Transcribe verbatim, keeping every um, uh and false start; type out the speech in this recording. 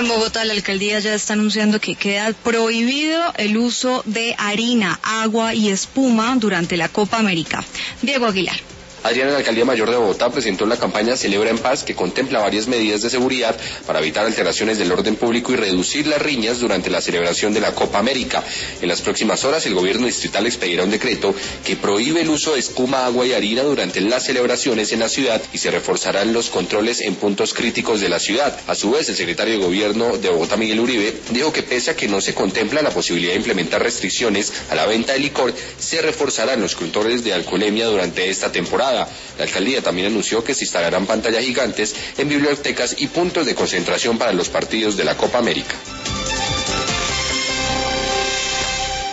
En Bogotá, la alcaldía ya está anunciando que queda prohibido el uso de harina, agua y espuma durante la Copa América. Diego Aguilar. Ayer la Alcaldía Mayor de Bogotá presentó la campaña Celebra en Paz, que contempla varias medidas de seguridad para evitar alteraciones del orden público y reducir las riñas durante la celebración de la Copa América. En las próximas horas, el gobierno distrital expedirá un decreto que prohíbe el uso de espuma, agua y harina durante las celebraciones en la ciudad y se reforzarán los controles en puntos críticos de la ciudad. A su vez, el secretario de Gobierno de Bogotá, Miguel Uribe, dijo que pese a que no se contempla la posibilidad de implementar restricciones a la venta de licor, se reforzarán los controles de alcoholemia durante esta temporada. La alcaldía también anunció que se instalarán pantallas gigantes en bibliotecas y puntos de concentración para los partidos de la Copa América.